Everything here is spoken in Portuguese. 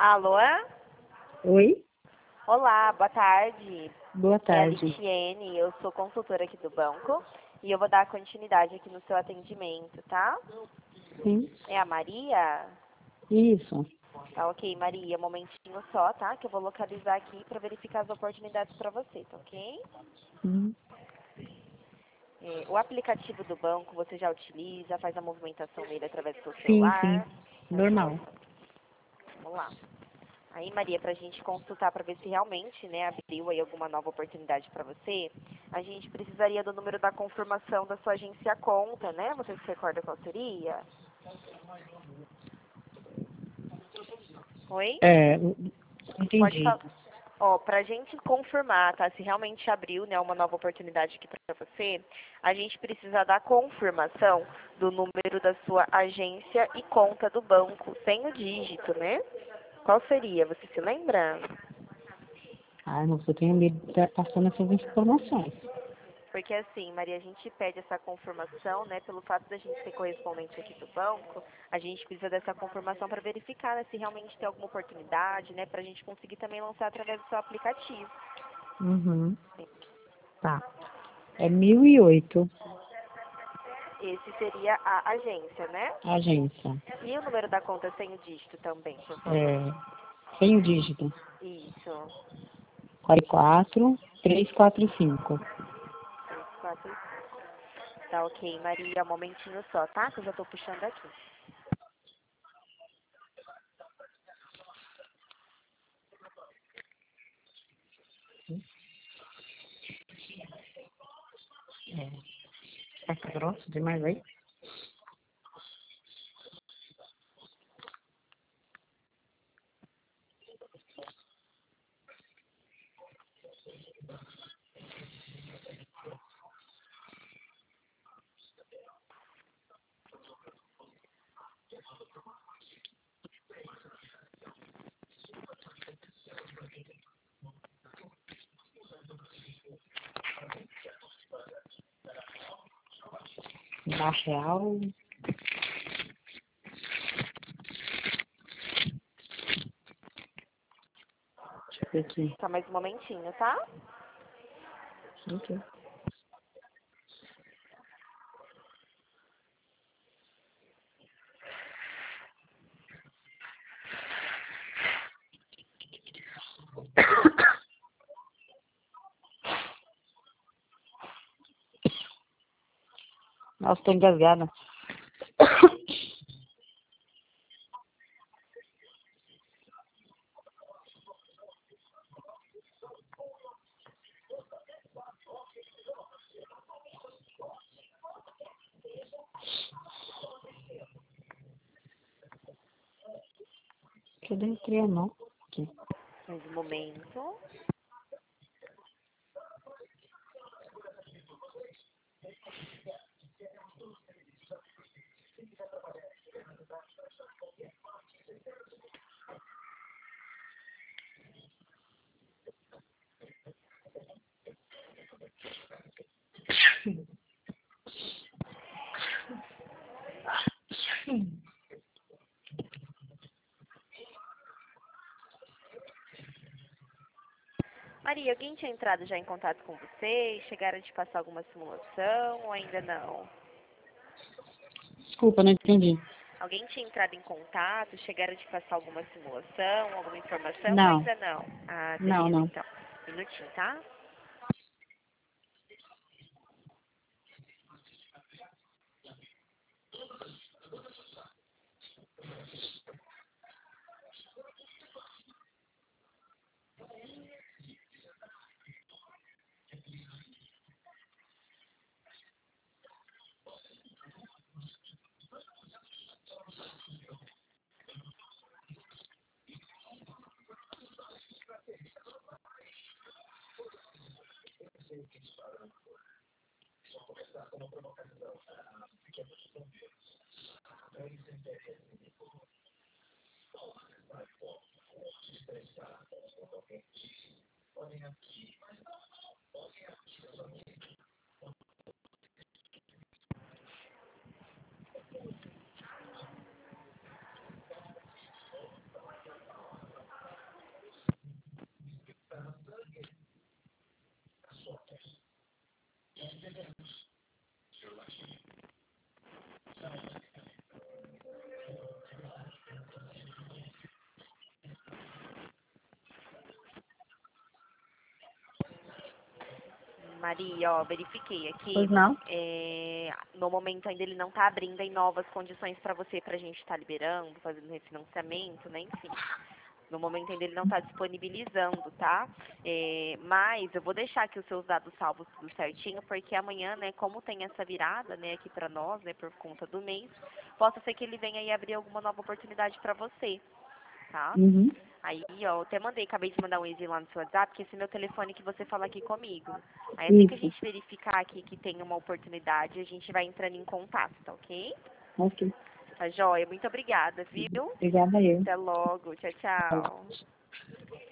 Alô? Oi, Olá, boa tarde. boa É a tarde. Litiene, eu sou consultora aqui do banco e eu vou dar continuidade aqui no seu atendimento, tá? Sim, É a Maria? isso. Tá ok, Maria, um momentinho só, tá? Que eu vou localizar aqui para verificar as oportunidades para você, tá ok? Hum, O aplicativo do banco você já utiliza, faz a movimentação nele através do seu Sim, celular? sim, normal. Vamos lá. Aí, Maria, para a gente consultar para ver se realmente, né, abriu aí alguma nova oportunidade para você, a gente precisaria do número da confirmação da sua agência conta, né? Você se recorda qual seria? Oi? Pode Entendi. falar. Ó, para a gente confirmar, tá? Se realmente abriu, né, uma nova oportunidade aqui para você, a gente precisa da confirmação do número da sua agência e conta do banco, sem o dígito, né? Qual seria? Você se lembra? Ah, não, eu tenho medo de estar passando essas informações. Porque assim, Maria, a gente pede essa confirmação, né? Pelo fato da gente ser correspondente aqui do banco, a gente precisa dessa confirmação para verificar, né, se realmente tem alguma oportunidade, né? Para a gente conseguir também lançar através do seu aplicativo. Uhum, tá. É 1008, Esse seria a agência, né? a agência. E o número da conta sem o dígito também, por favor. É, sem o dígito. Isso. 44 345. 4. Tá ok, Maria, um momentinho só, tá? Que eu já tô puxando aqui. Tá grosso demais aí? Na real, deixa eu ver aqui. Tá, mais um momentinho, tá? Ok. Nossa, tô engasgada. Cadê o triângulo? Aqui. Mais um momento. Maria, alguém tinha entrado já em contato com você e chegaram a te passar alguma simulação ou ainda não? Desculpa, não entendi. Alguém tinha entrado em contato, chegaram a te passar alguma simulação, alguma informação ou Não, ainda não? Ah, não, beleza, não. então. Minutinho, tá? Maria, ó, verifiquei aqui. Pois não? No momento ainda ele não está abrindo em novas condições para você, para a gente estar liberando, fazendo refinanciamento, né, enfim. No momento ainda ele não está disponibilizando, tá? Mas eu vou deixar aqui os seus dados salvos tudo certinho, porque amanhã, né, como tem essa virada, né, aqui para nós, né, por conta do mês, possa ser que ele venha aí abrir alguma nova oportunidade para você, tá? Uhum. Aí, ó, eu até acabei de mandar um easy lá no seu WhatsApp, que esse é meu telefone que você fala aqui comigo. Aí assim que a Isso. gente verificar aqui que tem uma oportunidade, a gente vai entrando em contato, tá ok? Ok. Tá joia? Muito obrigada, viu? Obrigada eu. Até logo. Tchau, tchau.